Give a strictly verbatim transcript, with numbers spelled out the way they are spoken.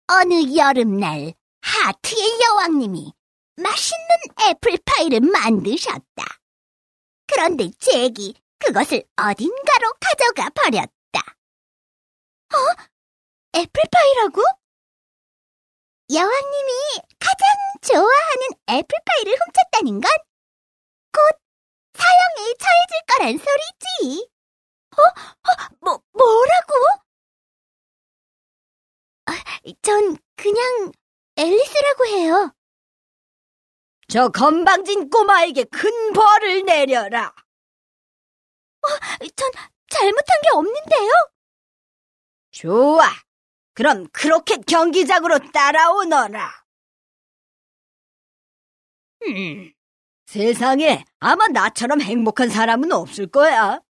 어느 여름날 하트의 여왕님이 맛있는 애플파이를 만드셨다. 그런데 잭이 그것을 어딘가로 가져가 버렸다. 어? 애플파이라고? 여왕님이 가장 좋아하는 애플파이를 훔쳤다는 건 곧 사형에 처해질 거란 소리지. 어? 어? 뭐, 뭐라고? 아, 전 그냥 앨리스라고 해요. 저 건방진 꼬마에게 큰 벌을 내려라. 어, 전 잘못한 게 없는데요. 좋아. 그럼 크로켓 경기장으로 따라오너라. 음, 세상에 아마 나처럼 행복한 사람은 없을 거야.